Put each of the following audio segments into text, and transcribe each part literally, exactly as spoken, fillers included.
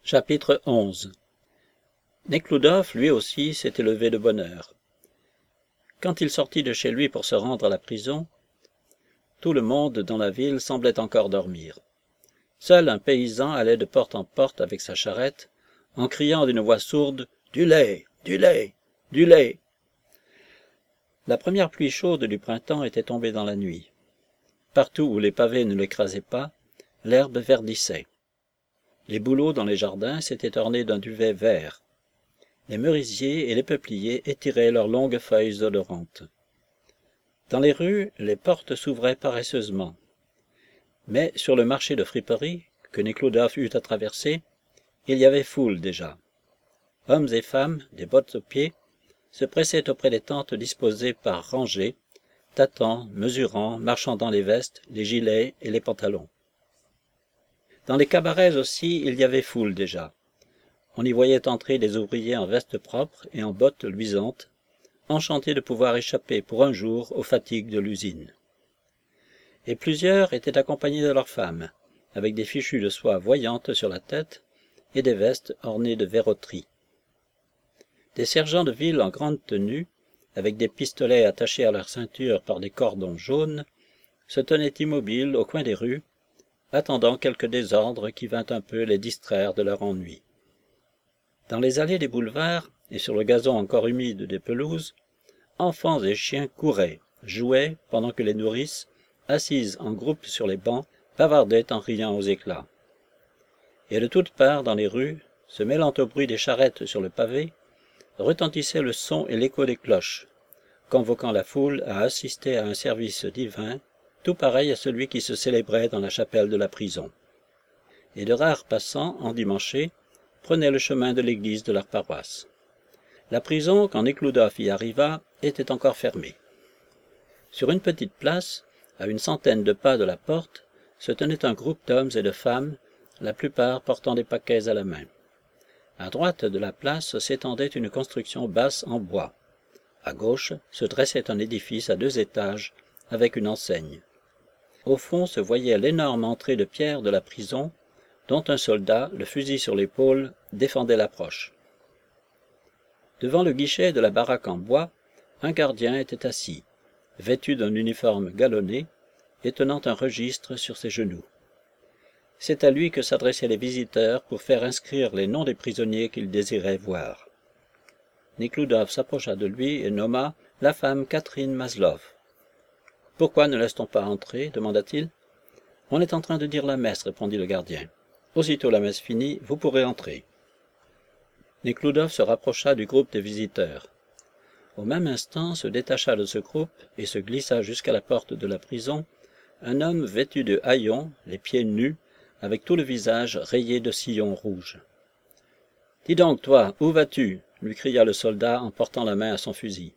Chapitre onze. Nekhludoff, lui aussi, s'était levé de bonne heure. Quand il sortit de chez lui pour se rendre à la prison, tout le monde dans la ville semblait encore dormir. Seul un paysan allait de porte en porte avec sa charrette, en criant d'une voix sourde « Du lait, du lait, du lait !» La première pluie chaude du printemps était tombée dans la nuit. Partout où les pavés ne l'écrasaient pas, l'herbe verdissait. Les bouleaux dans les jardins s'étaient ornés d'un duvet vert. Les merisiers et les peupliers étiraient leurs longues feuilles odorantes. Dans les rues, les portes s'ouvraient paresseusement. Mais sur le marché de friperie, que Nekhludoff eut à traverser, il y avait foule déjà. Hommes et femmes, des bottes aux pieds, se pressaient auprès des tentes disposées par rangées, tâtant, mesurant, marchandant les vestes, les gilets et les pantalons. Dans les cabarets aussi, il y avait foule déjà. On y voyait entrer des ouvriers en vestes propres et en bottes luisantes, enchantés de pouvoir échapper pour un jour aux fatigues de l'usine. Et plusieurs étaient accompagnés de leurs femmes, avec des fichus de soie voyantes sur la tête et des vestes ornées de verroteries. Des sergents de ville en grande tenue, avec des pistolets attachés à leur ceinture par des cordons jaunes, se tenaient immobiles au coin des rues, attendant quelque désordre qui vînt un peu les distraire de leur ennui. Dans les allées des boulevards et sur le gazon encore humide des pelouses, enfants et chiens couraient, jouaient, pendant que les nourrices, assises en groupe sur les bancs, bavardaient en riant aux éclats. Et de toutes parts dans les rues, se mêlant au bruit des charrettes sur le pavé, retentissait le son et l'écho des cloches, convoquant la foule à assister à un service divin, tout pareil à celui qui se célébrait dans la chapelle de la prison. Et de rares passants, endimanchés, prenaient le chemin de l'église de leur paroisse. La prison, quand Nekhludoff y arriva, était encore fermée. Sur une petite place, à une centaine de pas de la porte, se tenait un groupe d'hommes et de femmes, la plupart portant des paquets à la main. À droite de la place s'étendait une construction basse en bois. À gauche se dressait un édifice à deux étages, avec une enseigne. Au fond se voyait l'énorme entrée de pierre de la prison, dont un soldat, le fusil sur l'épaule, défendait l'approche. Devant le guichet de la baraque en bois, un gardien était assis, vêtu d'un uniforme galonné, et tenant un registre sur ses genoux. C'est à lui que s'adressaient les visiteurs pour faire inscrire les noms des prisonniers qu'ils désiraient voir. Nekhludoff s'approcha de lui et nomma la femme Catherine Maslov. « Pourquoi ne laisse-t-on pas entrer » demanda-t-il. « On est en train de dire la messe, » répondit le gardien. « Aussitôt la messe finie, vous pourrez entrer. » Nekhludoff se rapprocha du groupe des visiteurs. Au même instant se détacha de ce groupe et se glissa jusqu'à la porte de la prison un homme vêtu de haillons, les pieds nus, avec tout le visage rayé de sillons rouges. « Dis donc, toi, où vas-tu » lui cria le soldat en portant la main à son fusil.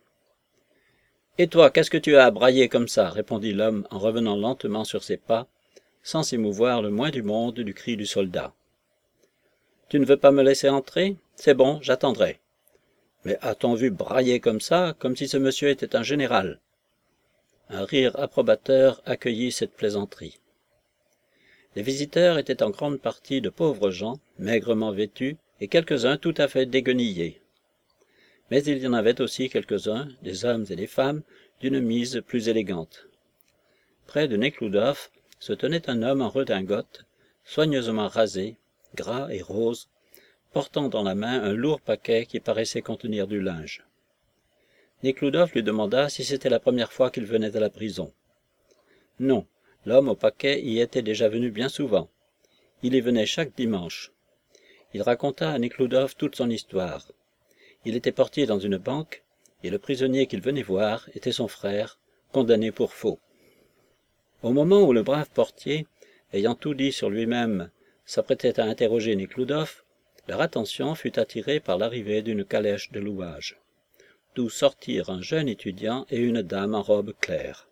« Et toi, qu'est-ce que tu as à brailler comme ça » répondit l'homme en revenant lentement sur ses pas, sans s'émouvoir le moins du monde du cri du soldat. « Tu ne veux pas me laisser entrer? C'est bon, j'attendrai. »« Mais a-t-on vu brailler comme ça, comme si ce monsieur était un général ?» Un rire approbateur accueillit cette plaisanterie. Les visiteurs étaient en grande partie de pauvres gens, maigrement vêtus, et quelques-uns tout à fait déguenillés. Mais il y en avait aussi quelques-uns, des hommes et des femmes, d'une mise plus élégante. Près de Nekhludoff se tenait un homme en redingote, soigneusement rasé, gras et rose, portant dans la main un lourd paquet qui paraissait contenir du linge. Nekhludoff lui demanda si c'était la première fois qu'il venait à la prison. Non, l'homme au paquet y était déjà venu bien souvent. Il y venait chaque dimanche. Il raconta à Nekhludoff toute son histoire. Il était portier dans une banque, et le prisonnier qu'il venait voir était son frère, condamné pour faux. Au moment où le brave portier, ayant tout dit sur lui-même, s'apprêtait à interroger Nekhludoff, leur attention fut attirée par l'arrivée d'une calèche de louage, d'où sortirent un jeune étudiant et une dame en robe claire.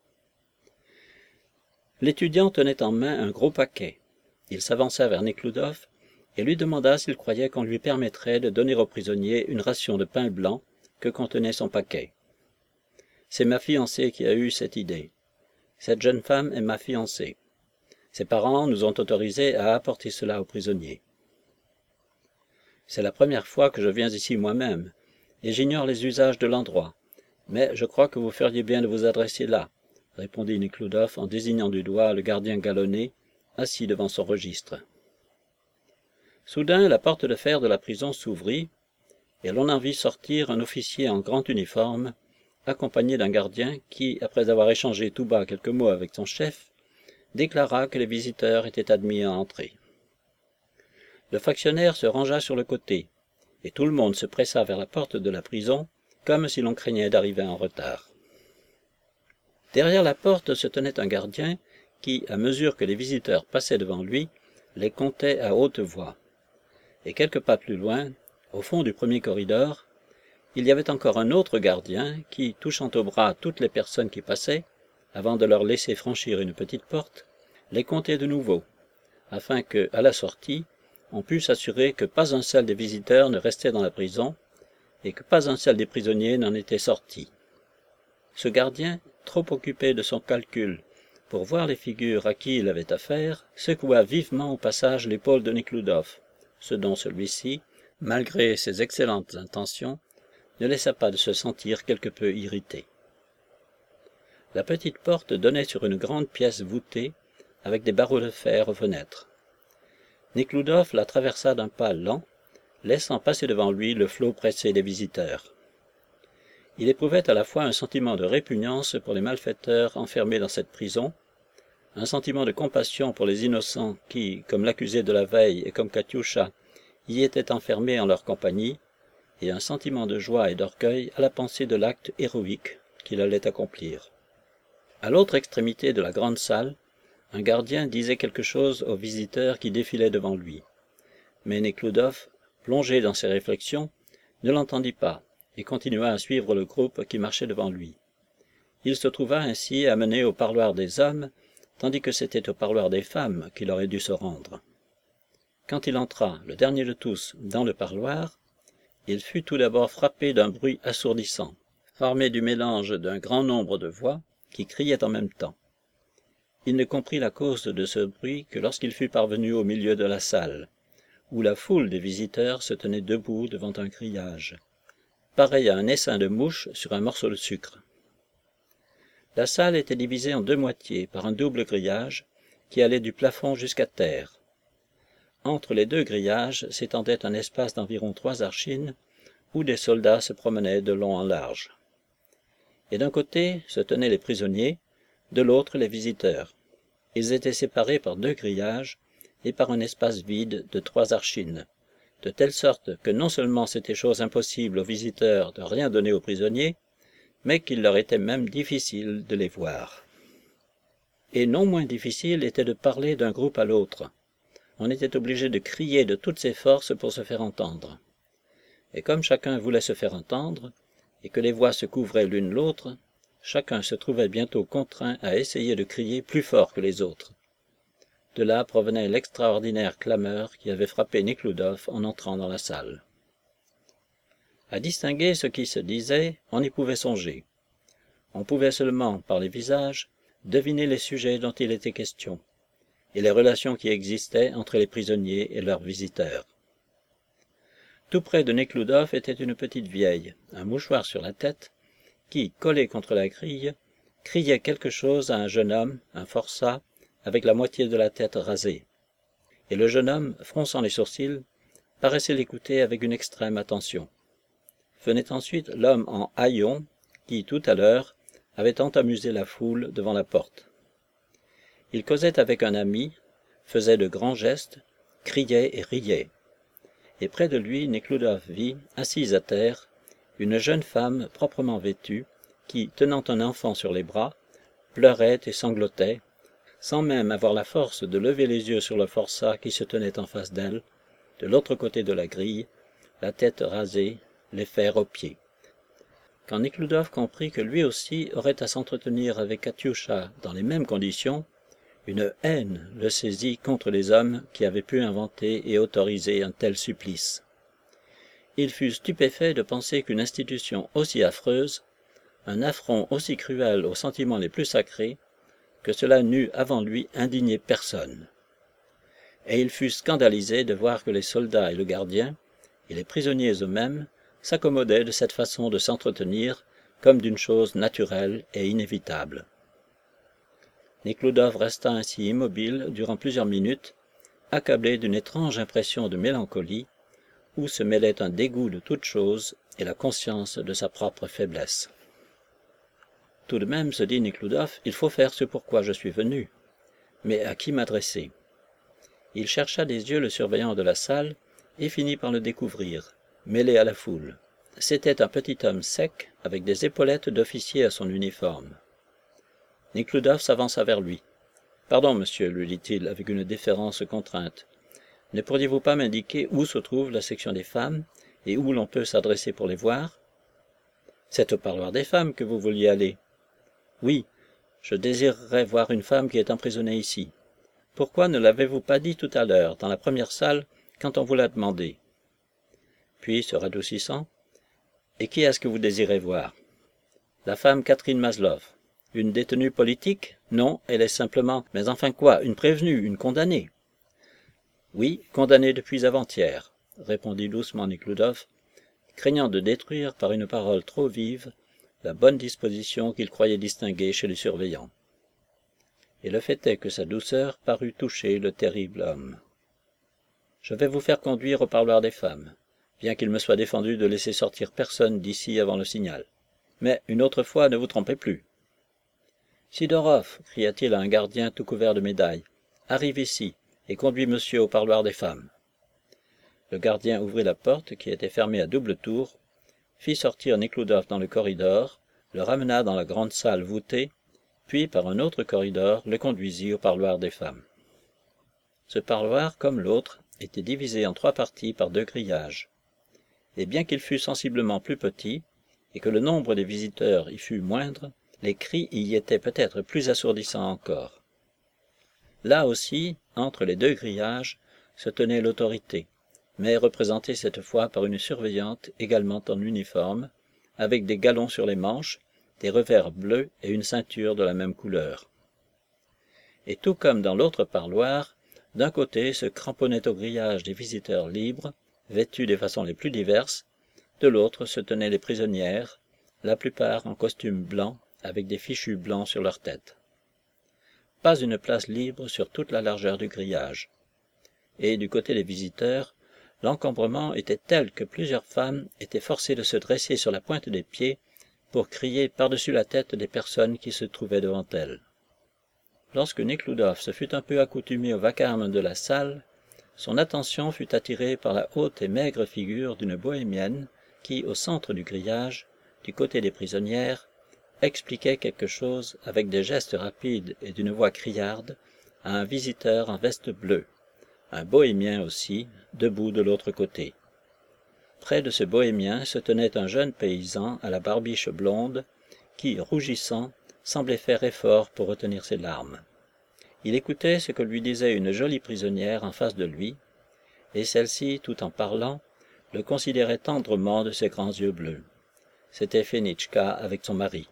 L'étudiant tenait en main un gros paquet. Il s'avança vers Nekhludoff et lui demanda s'il croyait qu'on lui permettrait de donner au prisonnier une ration de pain blanc que contenait son paquet. « C'est ma fiancée qui a eu cette idée. Cette jeune femme est ma fiancée. Ses parents nous ont autorisés à apporter cela aux prisonniers. » C'est la première fois que je viens ici moi-même, et j'ignore les usages de l'endroit. Mais je crois que vous feriez bien de vous adresser là, répondit Nekhludoff en désignant du doigt le gardien galonné, assis devant son registre. Soudain, la porte de fer de la prison s'ouvrit, et l'on en vit sortir un officier en grand uniforme, accompagné d'un gardien qui, après avoir échangé tout bas quelques mots avec son chef, déclara que les visiteurs étaient admis à entrer. Le factionnaire se rangea sur le côté, et tout le monde se pressa vers la porte de la prison, comme si l'on craignait d'arriver en retard. Derrière la porte se tenait un gardien qui, à mesure que les visiteurs passaient devant lui, les comptait à haute voix. Et quelques pas plus loin, au fond du premier corridor, il y avait encore un autre gardien qui, touchant au bras toutes les personnes qui passaient, avant de leur laisser franchir une petite porte, les comptait de nouveau, afin que, à la sortie, on pût s'assurer que pas un seul des visiteurs ne restait dans la prison et que pas un seul des prisonniers n'en était sorti. Ce gardien, trop occupé de son calcul pour voir les figures à qui il avait affaire, secoua vivement au passage l'épaule de Nekhludoff, ce dont celui-ci, malgré ses excellentes intentions, ne laissa pas de se sentir quelque peu irrité. La petite porte donnait sur une grande pièce voûtée, avec des barreaux de fer aux fenêtres. Nekhludoff la traversa d'un pas lent, laissant passer devant lui le flot pressé des visiteurs. Il éprouvait à la fois un sentiment de répugnance pour les malfaiteurs enfermés dans cette prison, un sentiment de compassion pour les innocents qui, comme l'accusé de la veille et comme Katiusha, y étaient enfermés en leur compagnie, et un sentiment de joie et d'orgueil à la pensée de l'acte héroïque qu'il allait accomplir. À l'autre extrémité de la grande salle, un gardien disait quelque chose aux visiteurs qui défilaient devant lui. Mais Nekhludoff, plongé dans ses réflexions, ne l'entendit pas et continua à suivre le groupe qui marchait devant lui. Il se trouva ainsi amené au parloir des hommes, tandis que c'était au parloir des femmes qu'il aurait dû se rendre. Quand il entra, le dernier de tous, dans le parloir, il fut tout d'abord frappé d'un bruit assourdissant, formé du mélange d'un grand nombre de voix qui criaient en même temps. Il ne comprit la cause de ce bruit que lorsqu'il fut parvenu au milieu de la salle, où la foule des visiteurs se tenait debout devant un grillage, pareil à un essaim de mouches sur un morceau de sucre. La salle était divisée en deux moitiés par un double grillage qui allait du plafond jusqu'à terre. Entre les deux grillages s'étendait un espace d'environ trois arshins où des soldats se promenaient de long en large. Et d'un côté se tenaient les prisonniers, de l'autre les visiteurs. Ils étaient séparés par deux grillages et par un espace vide de trois arshins, de telle sorte que non seulement c'était chose impossible aux visiteurs de rien donner aux prisonniers, mais qu'il leur était même difficile de les voir. Et non moins difficile était de parler d'un groupe à l'autre. On était obligé de crier de toutes ses forces pour se faire entendre. Et comme chacun voulait se faire entendre, et que les voix se couvraient l'une l'autre, chacun se trouvait bientôt contraint à essayer de crier plus fort que les autres. De là provenait l'extraordinaire clameur qui avait frappé Nekhludoff en entrant dans la salle. À distinguer ce qui se disait, on y pouvait songer. On pouvait seulement, par les visages, deviner les sujets dont il était question, et les relations qui existaient entre les prisonniers et leurs visiteurs. Tout près de Nekhludoff était une petite vieille, un mouchoir sur la tête, qui, collée contre la grille, criait quelque chose à un jeune homme, un forçat, avec la moitié de la tête rasée. Et le jeune homme, fronçant les sourcils, paraissait l'écouter avec une extrême attention. Venait ensuite l'homme en haillons, qui, tout à l'heure, avait tant amusé la foule devant la porte. Il causait avec un ami, faisait de grands gestes, criait et riait. Et près de lui, Nekhludoff vit, assise à terre, une jeune femme proprement vêtue, qui, tenant un enfant sur les bras, pleurait et sanglotait, sans même avoir la force de lever les yeux sur le forçat qui se tenait en face d'elle, de l'autre côté de la grille, la tête rasée, les fers aux pieds. Quand Nekhludoff comprit que lui aussi aurait à s'entretenir avec Katiusha dans les mêmes conditions, une haine le saisit contre les hommes qui avaient pu inventer et autoriser un tel supplice. Il fut stupéfait de penser qu'une institution aussi affreuse, un affront aussi cruel aux sentiments les plus sacrés, que cela n'eût avant lui indigné personne. Et il fut scandalisé de voir que les soldats et le gardien, et les prisonniers eux-mêmes s'accommodaient de cette façon de s'entretenir comme d'une chose naturelle et inévitable. Nekhloudov resta ainsi immobile durant plusieurs minutes, accablé d'une étrange impression de mélancolie, où se mêlait un dégoût de toute chose et la conscience de sa propre faiblesse. Tout de même, se dit Nekhloudov, il faut faire ce pourquoi je suis venu. Mais à qui m'adresser? Il chercha des yeux le surveillant de la salle et finit par le découvrir, mêlé à la foule. C'était un petit homme sec, avec des épaulettes d'officier à son uniforme. Nekhloudov s'avança vers lui. « Pardon, monsieur, lui dit-il avec une déférence contrainte. Ne pourriez-vous pas m'indiquer où se trouve la section des femmes et où l'on peut s'adresser pour les voir? »« C'est au parloir des femmes que vous vouliez aller. »« Oui, je désirerais voir une femme qui est emprisonnée ici. Pourquoi ne l'avez-vous pas dit tout à l'heure, dans la première salle, quand on vous l'a demandé? » Puis, se radoucissant, « Et qui est-ce que vous désirez voir? »« La femme Catherine Maslov. Une détenue politique? Non, elle est simplement... Mais enfin quoi? Une prévenue, une condamnée? »« Oui, condamnée depuis avant-hier, » répondit doucement Nekhloudov, craignant de détruire par une parole trop vive la bonne disposition qu'il croyait distinguer chez les surveillants. Et le fait est que sa douceur parut toucher le terrible homme. « Je vais vous faire conduire au parloir des femmes, bien qu'il me soit défendu de laisser sortir personne d'ici avant le signal. Mais une autre fois, ne vous trompez plus. »« Sidorov, cria-t-il à un gardien tout couvert de médailles, arrive ici et conduis monsieur au parloir des femmes. » Le gardien ouvrit la porte, qui était fermée à double tour, fit sortir Nekhloudov dans le corridor, le ramena dans la grande salle voûtée, puis par un autre corridor le conduisit au parloir des femmes. Ce parloir, comme l'autre, était divisé en trois parties par deux grillages. Et bien qu'il fût sensiblement plus petit, et que le nombre des visiteurs y fût moindre, les cris y étaient peut-être plus assourdissants encore. Là aussi, entre les deux grillages, se tenait l'autorité, mais représentée cette fois par une surveillante également en uniforme, avec des galons sur les manches, des revers bleus et une ceinture de la même couleur. Et tout comme dans l'autre parloir, d'un côté se cramponnait au grillage des visiteurs libres, vêtus des façons les plus diverses, de l'autre se tenaient les prisonnières, la plupart en costume blanc, avec des fichus blancs sur leur tête. Pas une place libre sur toute la largeur du grillage. Et du côté des visiteurs, l'encombrement était tel que plusieurs femmes étaient forcées de se dresser sur la pointe des pieds pour crier par-dessus la tête des personnes qui se trouvaient devant elles. Lorsque Nekhloudov se fut un peu accoutumé au vacarme de la salle, son attention fut attirée par la haute et maigre figure d'une bohémienne qui, au centre du grillage, du côté des prisonnières, expliquait quelque chose avec des gestes rapides et d'une voix criarde à un visiteur en veste bleue, un bohémien aussi, debout de l'autre côté. Près de ce bohémien se tenait un jeune paysan à la barbiche blonde qui, rougissant, semblait faire effort pour retenir ses larmes. Il écoutait ce que lui disait une jolie prisonnière en face de lui, et celle-ci, tout en parlant, le considérait tendrement de ses grands yeux bleus. C'était Fenitchka avec son mari.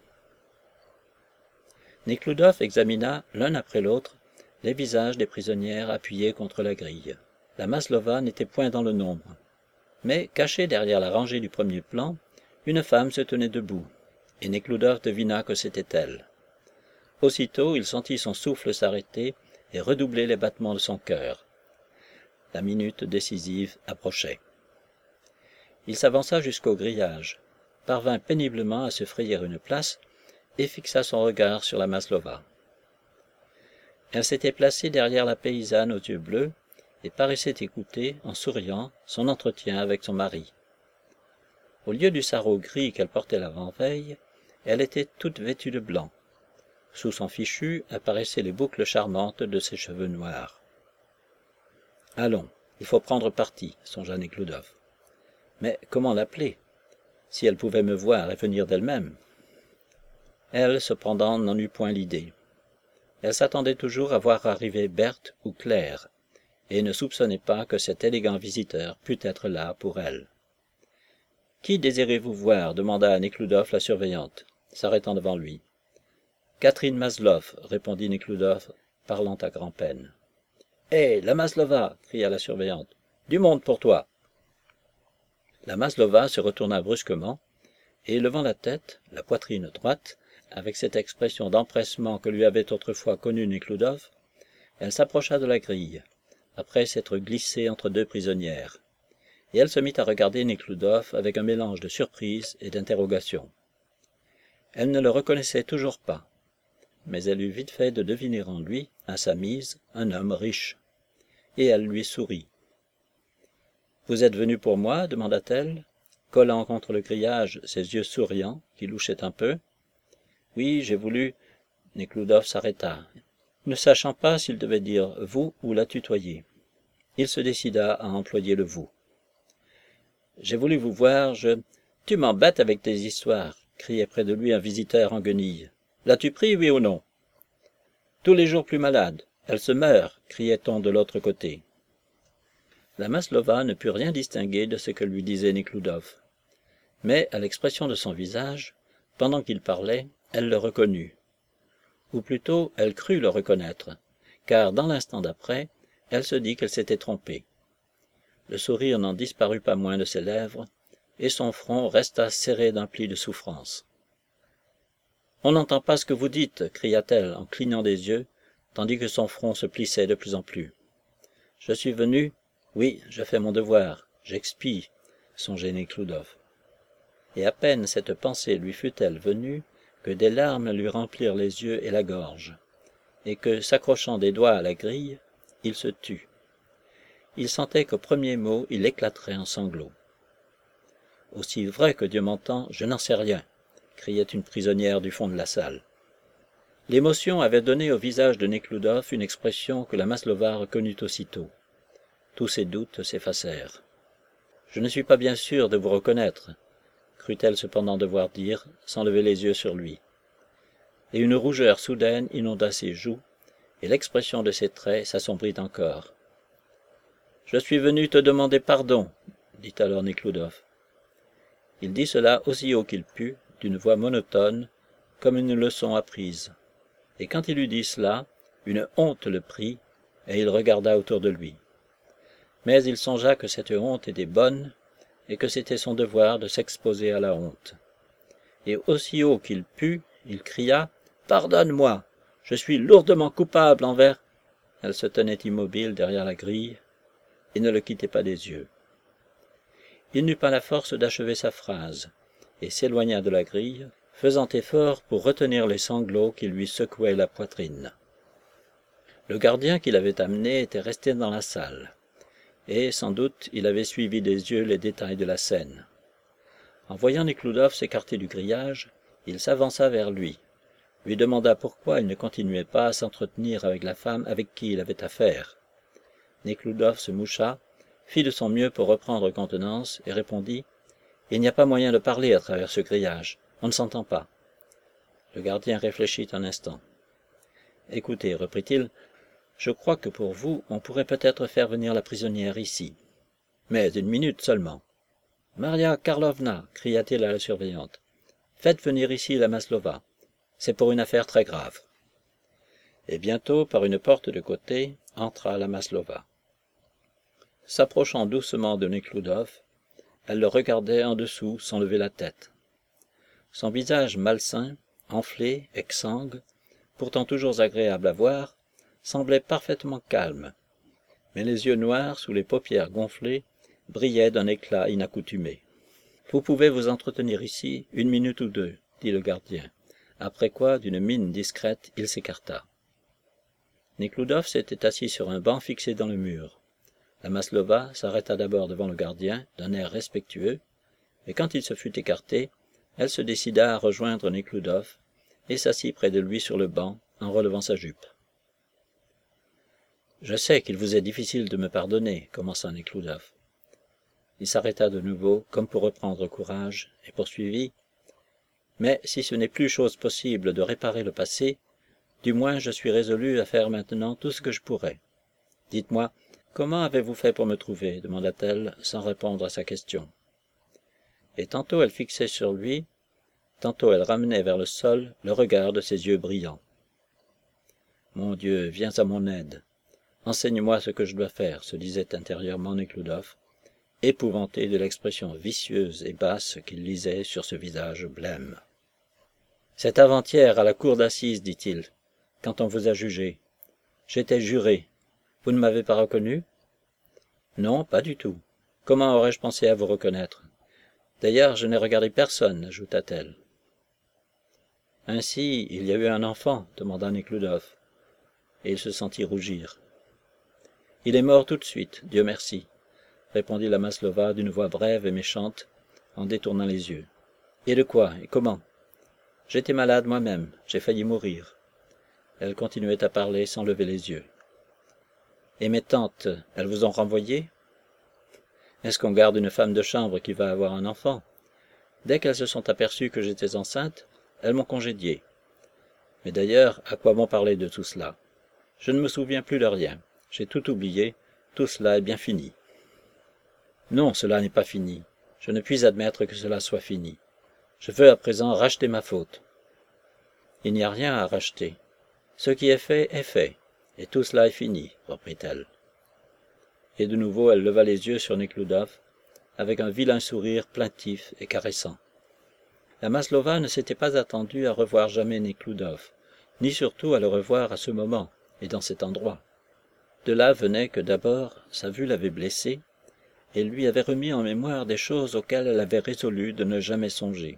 Nekhloudov examina, l'un après l'autre, les visages des prisonnières appuyés contre la grille. La Maslova n'était point dans le nombre. Mais, cachée derrière la rangée du premier plan, une femme se tenait debout, et Nekhloudov devina que c'était elle. Aussitôt, il sentit son souffle s'arrêter et redoubler les battements de son cœur. La minute décisive approchait. Il s'avança jusqu'au grillage, parvint péniblement à se frayer une place et fixa son regard sur la Maslova. Elle s'était placée derrière la paysanne aux yeux bleus et paraissait écouter, en souriant, son entretien avec son mari. Au lieu du sarrau gris qu'elle portait l'avant-veille, elle était toute vêtue de blanc. Sous son fichu apparaissaient les boucles charmantes de ses cheveux noirs. « Allons, il faut prendre parti, songea Nekhloudov. Mais comment l'appeler, si elle pouvait me voir et venir d'elle-même? Elle, cependant, n'en eut point l'idée. Elle s'attendait toujours à voir arriver Berthe ou Claire, et ne soupçonnait pas que cet élégant visiteur pût être là pour elle. « Qui désirez-vous voir » demanda à Nekhloudov la surveillante, s'arrêtant devant lui. « Catherine Maslov, » répondit Nekhloudov, parlant à grand-peine. « Hé, la Maslova » cria la surveillante. « Du monde pour toi » La Maslova se retourna brusquement, et levant la tête, la poitrine droite, avec cette expression d'empressement que lui avait autrefois connue Nekhludoff, elle s'approcha de la grille, après s'être glissée entre deux prisonnières, et elle se mit à regarder Nekhludoff avec un mélange de surprise et d'interrogation. Elle ne le reconnaissait toujours pas, mais elle eut vite fait de deviner en lui, à sa mise, un homme riche, et elle lui sourit. « Vous êtes venu pour moi ?» demanda-t-elle, collant contre le grillage ses yeux souriants, qui louchaient un peu. « Oui, j'ai voulu... » Nekhludoff s'arrêta, ne sachant pas s'il devait dire « vous » ou la tutoyer. Il se décida à employer le « vous ». « J'ai voulu vous voir, je... »« Tu m'embêtes avec tes histoires !» criait près de lui un visiteur en guenilles. « L'as-tu pris, oui ou non ?»« Tous les jours plus malade. Elle se meurt !» criait-on de l'autre côté. La Maslova ne put rien distinguer de ce que lui disait Nekhludoff. Mais, à l'expression de son visage, pendant qu'il parlait, elle le reconnut. Ou plutôt, elle crut le reconnaître, car dans l'instant d'après, elle se dit qu'elle s'était trompée. Le sourire n'en disparut pas moins de ses lèvres, et son front resta serré d'un pli de souffrance. « On n'entend pas ce que vous dites !» cria-t-elle en clignant des yeux, tandis que son front se plissait de plus en plus. « Je suis venu... Oui, je fais mon devoir, j'expie, » songeait Nekhludoff. Et à peine cette pensée lui fut-elle venue que des larmes lui remplirent les yeux et la gorge, et que, s'accrochant des doigts à la grille, il se tut. Il sentait qu'au premier mot, il éclaterait en sanglots. « Aussi vrai que Dieu m'entend, je n'en sais rien !» criait une prisonnière du fond de la salle. L'émotion avait donné au visage de Nekhludoff une expression que la Maslova reconnut aussitôt. Tous ses doutes s'effacèrent. « Je ne suis pas bien sûre de vous reconnaître », crut-elle cependant devoir dire, sans lever les yeux sur lui. Et une rougeur soudaine inonda ses joues, et l'expression de ses traits s'assombrit encore. « Je suis venu te demander pardon, » dit alors Nekhludoff. Il dit cela aussi haut qu'il put, d'une voix monotone, comme une leçon apprise. Et quand il eut dit cela, une honte le prit, et il regarda autour de lui. Mais il songea que cette honte était bonne, et que c'était son devoir de s'exposer à la honte. Et aussi haut qu'il put, il cria « Pardonne-moi, je suis lourdement coupable envers... » Elle se tenait immobile derrière la grille, et ne le quittait pas des yeux. Il n'eut pas la force d'achever sa phrase, et s'éloigna de la grille, faisant effort pour retenir les sanglots qui lui secouaient la poitrine. Le gardien qui l'avait amené était resté dans la salle, et, sans doute, il avait suivi des yeux les détails de la scène. En voyant Nekhludoff s'écarter du grillage, il s'avança vers lui, lui demanda pourquoi il ne continuait pas à s'entretenir avec la femme avec qui il avait affaire. Nekhludoff se moucha, fit de son mieux pour reprendre contenance, et répondit « Il n'y a pas moyen de parler à travers ce grillage, on ne s'entend pas. » Le gardien réfléchit un instant. « Écoutez, reprit-il, je crois que pour vous, on pourrait peut-être faire venir la prisonnière ici. Mais une minute seulement. « Maria Karlovna » cria-t-il à la surveillante, « faites venir ici la Maslova. C'est pour une affaire très grave. » Et bientôt, par une porte de côté, entra la Maslova. S'approchant doucement de Nekhludoff, elle le regardait en dessous sans lever la tête. Son visage malsain, enflé, exsangue, pourtant toujours agréable à voir, semblait parfaitement calme, mais les yeux noirs sous les paupières gonflées brillaient d'un éclat inaccoutumé. « Vous pouvez vous entretenir ici une minute ou deux, » dit le gardien, après quoi, d'une mine discrète, il s'écarta. Nekhludoff s'était assis sur un banc fixé dans le mur. La Maslova s'arrêta d'abord devant le gardien, d'un air respectueux, et quand il se fut écarté, elle se décida à rejoindre Nekhludoff et s'assit près de lui sur le banc, en relevant sa jupe. « Je sais qu'il vous est difficile de me pardonner, » commença Nekhludoff. Il s'arrêta de nouveau, comme pour reprendre courage, et poursuivit. « Mais si ce n'est plus chose possible de réparer le passé, du moins je suis résolu à faire maintenant tout ce que je pourrais. Dites-moi, comment avez-vous fait pour me trouver ?» demanda-t-elle, sans répondre à sa question. Et tantôt elle fixait sur lui, tantôt elle ramenait vers le sol le regard de ses yeux brillants. « Mon Dieu, viens à mon aide. Enseigne-moi ce que je dois faire, » se disait intérieurement Nekhludoff, épouvanté de l'expression vicieuse et basse qu'il lisait sur ce visage blême. « C'est avant-hier à la cour d'assises, dit-il, quand on vous a jugé. J'étais juré. Vous ne m'avez pas reconnu? » »« Non, pas du tout. Comment aurais-je pensé à vous reconnaître? D'ailleurs, je n'ai regardé personne, ajouta-t-elle. « Ainsi, il y a eu un enfant, demanda Nekhludoff, et il se sentit rougir. « Il est mort tout de suite, Dieu merci, répondit la Maslova d'une voix brève et méchante, en détournant les yeux. Et de quoi, et comment? J'étais malade moi-même, j'ai failli mourir. Elle continuait à parler sans lever les yeux. Et mes tantes, elles vous ont renvoyé? Est-ce qu'on garde une femme de chambre qui va avoir un enfant? Dès qu'elles se sont aperçues que j'étais enceinte, elles m'ont congédiée. Mais d'ailleurs, à quoi bon parler de tout cela? Je ne me souviens plus de rien. J'ai tout oublié. Tout cela est bien fini. Non, cela n'est pas fini. Je ne puis admettre que cela soit fini. Je veux à présent racheter ma faute. Il n'y a rien à racheter. Ce qui est fait est fait, et tout cela est fini, reprit-elle. Et de nouveau elle leva les yeux sur Nekhludoff, avec un vilain sourire plaintif et caressant. La Maslova ne s'était pas attendue à revoir jamais Nekhludoff, ni surtout à le revoir à ce moment et dans cet endroit. De là venait que d'abord sa vue l'avait blessée, et lui avait remis en mémoire des choses auxquelles elle avait résolu de ne jamais songer.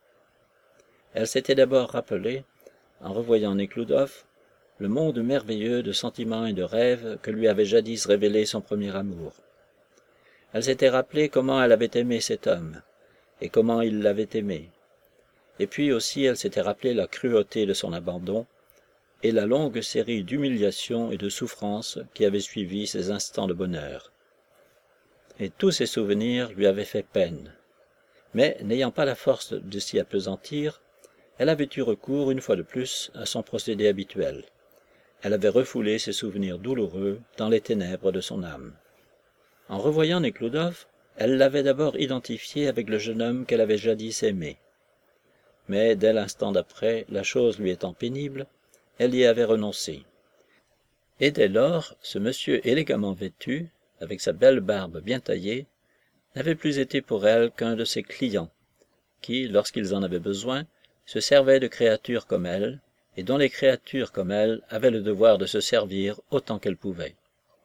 Elle s'était d'abord rappelé, en revoyant Nekhludoff, le monde merveilleux de sentiments et de rêves que lui avait jadis révélé son premier amour. Elle s'était rappelé comment elle avait aimé cet homme, et comment il l'avait aimée. Et puis aussi elle s'était rappelé la cruauté de son abandon, et la longue série d'humiliations et de souffrances qui avaient suivi ces instants de bonheur. Et tous ces souvenirs lui avaient fait peine. Mais, n'ayant pas la force de s'y appesantir, elle avait eu recours, une fois de plus, à son procédé habituel. Elle avait refoulé ces souvenirs douloureux dans les ténèbres de son âme. En revoyant Nekhludoff, elle l'avait d'abord identifié avec le jeune homme qu'elle avait jadis aimé. Mais, dès l'instant d'après, la chose lui étant pénible, elle y avait renoncé. Et dès lors, ce monsieur élégamment vêtu, avec sa belle barbe bien taillée, n'avait plus été pour elle qu'un de ses clients, qui, lorsqu'ils en avaient besoin, se servaient de créatures comme elle, et dont les créatures comme elle avaient le devoir de se servir autant qu'elles pouvaient.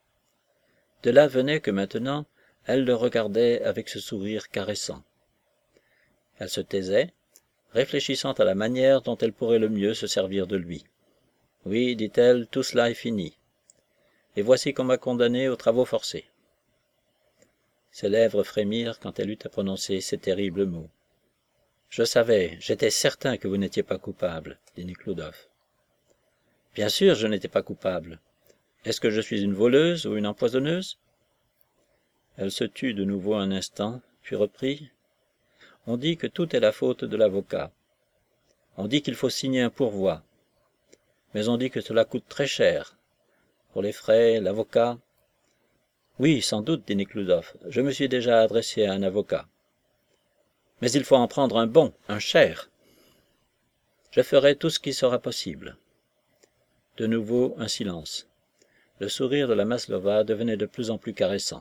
De là venait que maintenant, elle le regardait avec ce sourire caressant. Elle se taisait, réfléchissant à la manière dont elle pourrait le mieux se servir de lui. Oui, dit-elle, tout cela est fini. Et voici qu'on m'a condamné aux travaux forcés. Ses lèvres frémirent quand elle eut à prononcer ces terribles mots. Je savais, j'étais certain que vous n'étiez pas coupable, dit Nekhludoff. Bien sûr, je n'étais pas coupable. Est-ce que je suis une voleuse ou une empoisonneuse? Elle se tut de nouveau un instant, puis reprit. On dit que tout est la faute de l'avocat. On dit qu'il faut signer un pourvoi. Mais on dit que cela coûte très cher. Pour les frais, l'avocat. Oui, sans doute, dit Nekhludoff. Je me suis déjà adressé à un avocat. Mais il faut en prendre un bon, un cher. Je ferai tout ce qui sera possible. De nouveau, un silence. Le sourire de la Maslova devenait de plus en plus caressant.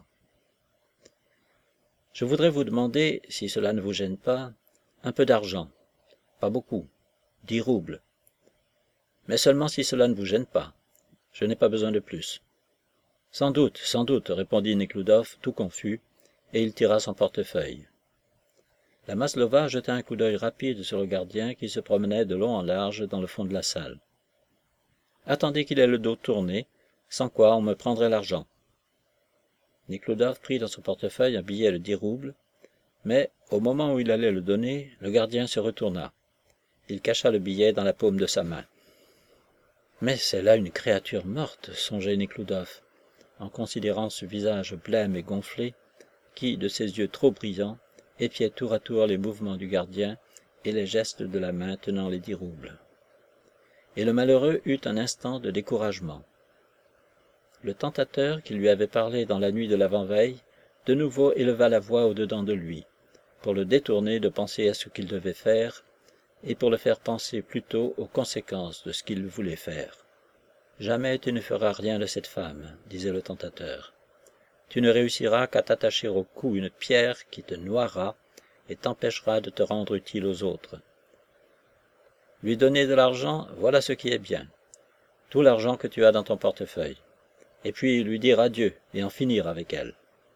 Je voudrais vous demander, si cela ne vous gêne pas, un peu d'argent. Pas beaucoup. Dix roubles. Mais seulement si cela ne vous gêne pas. Je n'ai pas besoin de plus. Sans doute, sans doute, répondit Nekhludoff, tout confus, et il tira son portefeuille. La Maslova jeta un coup d'œil rapide sur le gardien qui se promenait de long en large dans le fond de la salle. Attendez qu'il ait le dos tourné, sans quoi on me prendrait l'argent. Nekhludoff prit dans son portefeuille un billet de dix roubles, mais, au moment où il allait le donner, le gardien se retourna. Il cacha le billet dans la paume de sa main. Mais c'est là une créature morte, songeait Nekhludoff, en considérant ce visage blême et gonflé, qui, de ses yeux trop brillants, épiait tour à tour les mouvements du gardien et les gestes de la main tenant les dix roubles. Et le malheureux eut un instant de découragement. Le tentateur qui lui avait parlé dans la nuit de l'avant-veille, de nouveau éleva la voix au-dedans de lui, pour le détourner de penser à ce qu'il devait faire, et pour le faire penser plutôt aux conséquences de ce qu'il voulait faire. « Jamais tu ne feras rien de cette femme, disait le tentateur. tu ne réussiras qu'à t'attacher au cou une pierre qui te noiera et t'empêchera de te rendre utile aux autres. Lui donner de l'argent, voilà ce qui est bien, tout l'argent que tu as dans ton portefeuille, et puis lui dire adieu et en finir avec elle.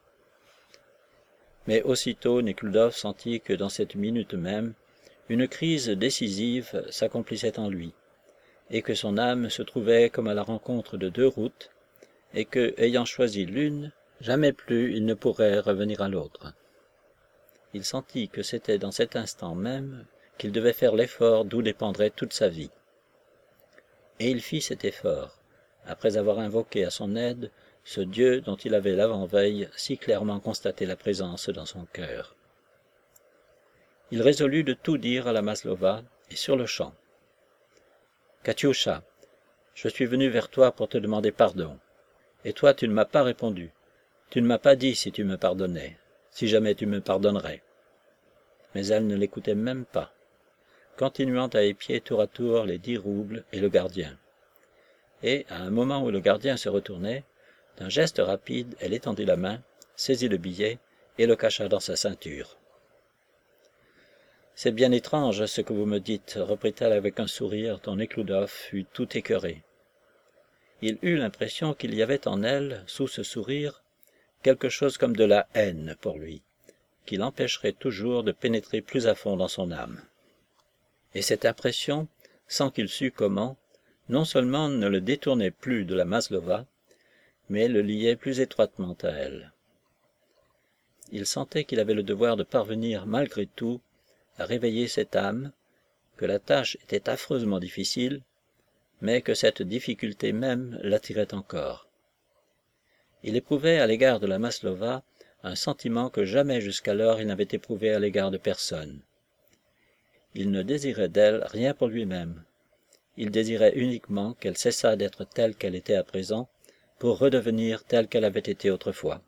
Mais aussitôt Nekhludoff sentit que dans cette minute même, une crise décisive s'accomplissait en lui, et que son âme se trouvait comme à la rencontre de deux routes, et que, ayant choisi l'une, jamais plus il ne pourrait revenir à l'autre. Il sentit que c'était dans cet instant même qu'il devait faire l'effort d'où dépendrait toute sa vie. Et il fit cet effort, après avoir invoqué à son aide ce Dieu dont il avait l'avant-veille si clairement constaté la présence dans son cœur. Il résolut de tout dire à la Maslova, et sur-le-champ. « Katiusha, je suis venu vers toi pour te demander pardon, et toi tu ne m'as pas répondu, tu ne m'as pas dit si tu me pardonnais, si jamais tu me pardonnerais. » Mais elle ne l'écoutait même pas, continuant à épier tour à tour les dix roubles et le gardien. Et, à un moment où le gardien se retournait, d'un geste rapide, elle étendit la main, saisit le billet et le cacha dans sa ceinture. « C'est bien étrange ce que vous me dites, reprit-elle avec un sourire dont Nekhludoff fut tout écœuré. Il eut l'impression qu'il y avait en elle, sous ce sourire, quelque chose comme de la haine pour lui, qui l'empêcherait toujours de pénétrer plus à fond dans son âme. Et cette impression, sans qu'il sût comment, non seulement ne le détournait plus de la Maslova, mais le liait plus étroitement à elle. Il sentait qu'il avait le devoir de parvenir malgré tout à réveiller cette âme, que la tâche était affreusement difficile, mais que cette difficulté même l'attirait encore. Il éprouvait à l'égard de la Maslova un sentiment que jamais jusqu'alors il n'avait éprouvé à l'égard de personne. Il ne désirait d'elle rien pour lui-même. Il désirait uniquement qu'elle cessât d'être telle qu'elle était à présent, pour redevenir telle qu'elle avait été autrefois.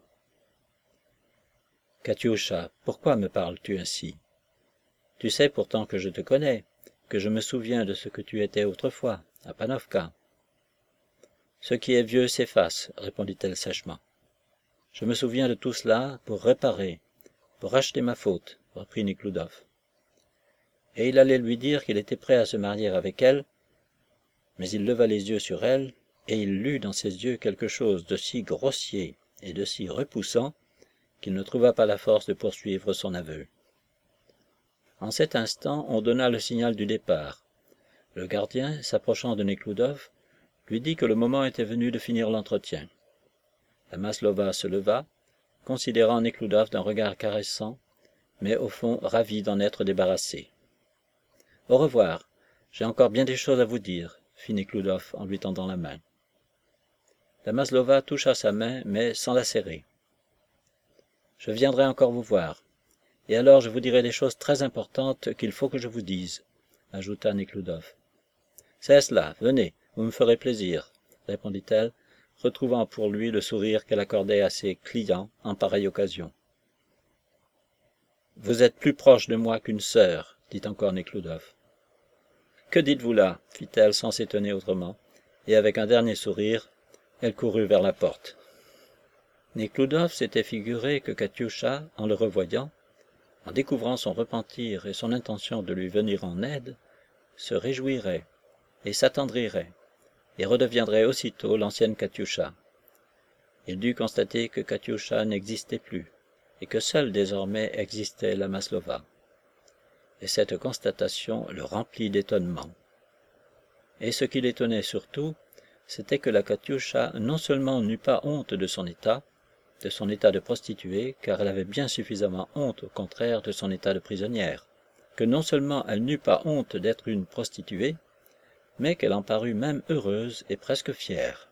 « Katiusha, pourquoi me parles-tu ainsi? Tu sais pourtant que je te connais, que je me souviens de ce que tu étais autrefois, à Panovka. »« Ce qui est vieux s'efface, répondit-elle sèchement. »« Je me souviens de tout cela pour réparer, pour racheter ma faute, reprit Nekhludoff. Et il allait lui dire qu'il était prêt à se marier avec elle, mais il leva les yeux sur elle, et il lut dans ses yeux quelque chose de si grossier et de si repoussant qu'il ne trouva pas la force de poursuivre son aveu. En cet instant, on donna le signal du départ. Le gardien, s'approchant de Nekhludoff, lui dit que le moment était venu de finir l'entretien. La Maslova se leva, considérant Nekhludoff d'un regard caressant, mais au fond ravi d'en être débarrassé. « Au revoir, j'ai encore bien des choses à vous dire, » fit Nekhludoff en lui tendant la main. La Maslova toucha sa main, mais sans la serrer. « Je viendrai encore vous voir, et alors je vous dirai des choses très importantes qu'il faut que je vous dise, » ajouta Nekhludoff. « C'est cela, venez, vous me ferez plaisir, » répondit-elle, retrouvant pour lui le sourire qu'elle accordait à ses clients en pareille occasion. « Vous êtes plus proche de moi qu'une sœur, » dit encore Nekhludoff. « Que dites-vous là » fit-elle sans s'étonner autrement, et avec un dernier sourire, elle courut vers la porte. Nekhludoff s'était figuré que Katiusha, en le revoyant, en découvrant son repentir et son intention de lui venir en aide, se réjouirait et s'attendrirait, et redeviendrait aussitôt l'ancienne Katiusha. Il dut constater que Katiusha n'existait plus, et que seule désormais existait la Maslova. Et cette constatation le remplit d'étonnement. Et ce qui l'étonnait surtout, c'était que la Katiusha non seulement n'eut pas honte de son état, de son état de prostituée, car elle avait bien suffisamment honte au contraire de son état de prisonnière, que non seulement elle n'eut pas honte d'être une prostituée, mais qu'elle en parut même heureuse et presque fière.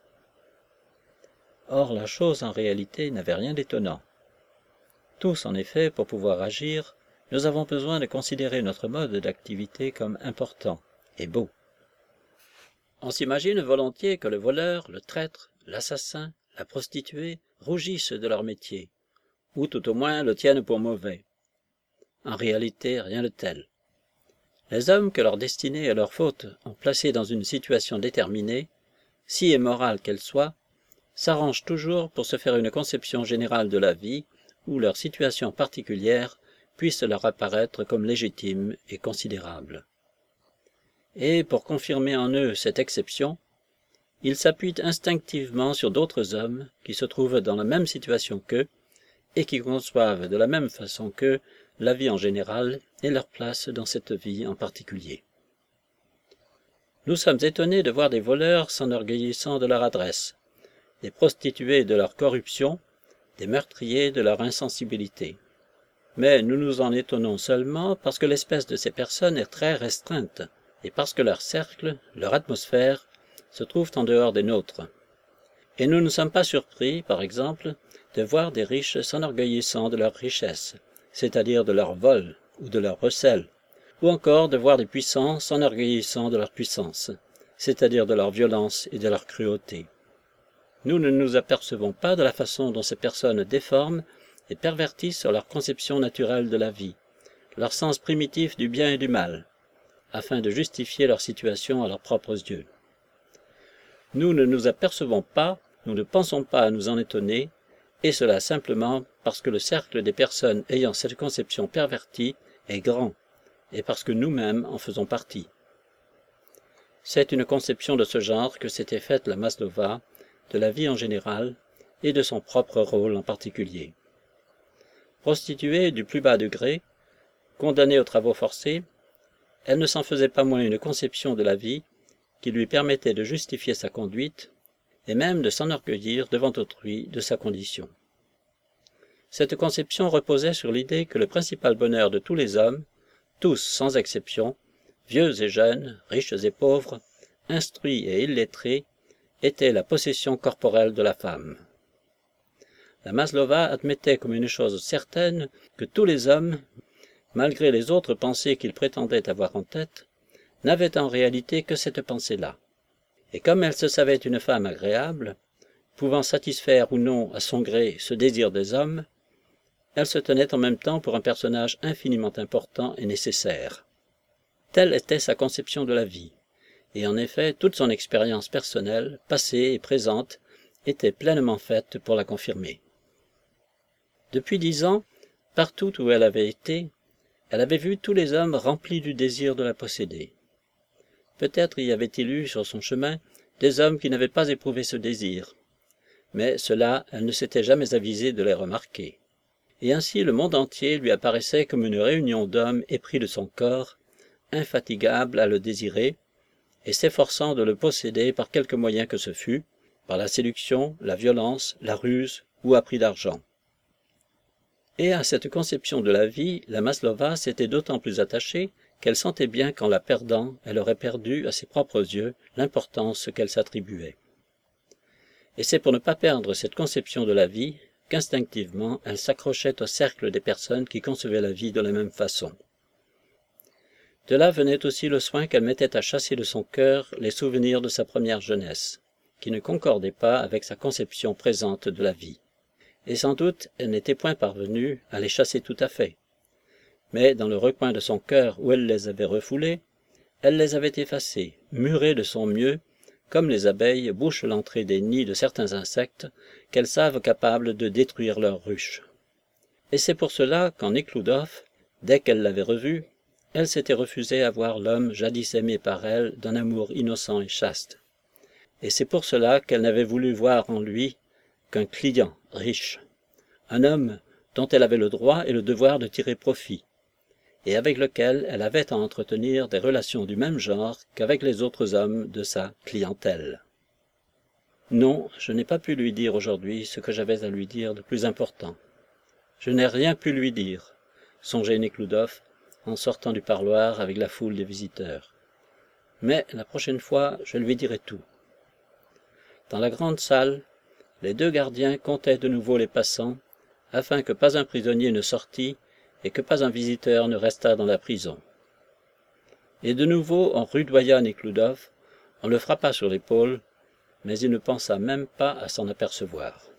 Or la chose en réalité n'avait rien d'étonnant. Tous, en effet, pour pouvoir agir, nous avons besoin de considérer notre mode d'activité comme important et beau. On s'imagine volontiers que le voleur, le traître, l'assassin, la prostituée rougissent de leur métier, ou tout au moins le tiennent pour mauvais. En réalité, rien de tel. Les hommes que leur destinée et leur faute ont placés dans une situation déterminée, si immorale qu'elle soit, s'arrangent toujours pour se faire une conception générale de la vie où leur situation particulière puisse leur apparaître comme légitime et considérable. Et pour confirmer en eux cette exception, ils s'appuient instinctivement sur d'autres hommes qui se trouvent dans la même situation qu'eux et qui conçoivent de la même façon qu'eux la vie en général et leur place dans cette vie en particulier. Nous sommes étonnés de voir des voleurs s'enorgueillissant de leur adresse, des prostituées de leur corruption, des meurtriers de leur insensibilité. Mais nous nous en étonnons seulement parce que l'espèce de ces personnes est très restreinte et parce que leur cercle, leur atmosphère, se trouvent en dehors des nôtres. Et nous ne sommes pas surpris, par exemple, de voir des riches s'enorgueillissant de leur richesse, c'est-à-dire de leur vol ou de leur recel, ou encore de voir des puissants s'enorgueillissant de leur puissance, c'est-à-dire de leur violence et de leur cruauté. Nous ne nous apercevons pas de la façon dont ces personnes déforment et pervertissent leur conception naturelle de la vie, leur sens primitif du bien et du mal, afin de justifier leur situation à leurs propres yeux. Nous ne nous apercevons pas, nous ne pensons pas à nous en étonner, et cela simplement parce que le cercle des personnes ayant cette conception pervertie est grand, et parce que nous-mêmes en faisons partie. C'est une conception de ce genre que s'était faite la Maslova, de la vie en général, et de son propre rôle en particulier. Prostituée du plus bas degré, condamnée aux travaux forcés, elle ne s'en faisait pas moins une conception de la vie qui lui permettait de justifier sa conduite et même de s'enorgueillir devant autrui de sa condition. Cette conception reposait sur l'idée que le principal bonheur de tous les hommes, tous sans exception, vieux et jeunes, riches et pauvres, instruits et illettrés, était la possession corporelle de la femme. La Maslova admettait comme une chose certaine que tous les hommes, malgré les autres pensées qu'ils prétendaient avoir en tête, n'avaient en réalité que cette pensée-là. Et comme elle se savait une femme agréable, pouvant satisfaire ou non à son gré ce désir des hommes, elle se tenait en même temps pour un personnage infiniment important et nécessaire. Telle était sa conception de la vie, et en effet toute son expérience personnelle, passée et présente, était pleinement faite pour la confirmer. Depuis dix ans, partout où elle avait été, elle avait vu tous les hommes remplis du désir de la posséder. Peut-être y avait-il eu sur son chemin des hommes qui n'avaient pas éprouvé ce désir, mais cela elle ne s'était jamais avisée de les remarquer. Et ainsi le monde entier lui apparaissait comme une réunion d'hommes épris de son corps, infatigables à le désirer, et s'efforçant de le posséder par quelque moyen que ce fût, par la séduction, la violence, la ruse ou à prix d'argent. Et à cette conception de la vie, la Maslova s'était d'autant plus attachée qu'elle sentait bien qu'en la perdant, elle aurait perdu, à ses propres yeux, l'importance qu'elle s'attribuait. Et c'est pour ne pas perdre cette conception de la vie qu'instinctivement elle s'accrochait au cercle des personnes qui concevaient la vie de la même façon. De là venait aussi le soin qu'elle mettait à chasser de son cœur les souvenirs de sa première jeunesse, qui ne concordaient pas avec sa conception présente de la vie. Et sans doute elle n'était point parvenue à les chasser tout à fait. Mais dans le recoin de son cœur où elle les avait refoulés, elle les avait effacés, murés de son mieux, comme les abeilles bouchent l'entrée des nids de certains insectes qu'elles savent capables de détruire leurs ruches. Et c'est pour cela qu'en Nekhludoff, dès qu'elle l'avait revu, elle s'était refusée à voir l'homme jadis aimé par elle d'un amour innocent et chaste. Et c'est pour cela qu'elle n'avait voulu voir en lui qu'un client riche, un homme dont elle avait le droit et le devoir de tirer profit, et avec lequel elle avait à entretenir des relations du même genre qu'avec les autres hommes de sa clientèle. Non, je n'ai pas pu lui dire aujourd'hui ce que j'avais à lui dire de plus important. Je n'ai rien pu lui dire, songeait Nekhludoff, en sortant du parloir avec la foule des visiteurs. Mais la prochaine fois, je lui dirai tout. Dans la grande salle, les deux gardiens comptaient de nouveau les passants, afin que pas un prisonnier ne sortît et que pas un visiteur ne restât dans la prison. Et de nouveau on rudoya Nekhludoff, on le frappa sur l'épaule, mais il ne pensa même pas à s'en apercevoir.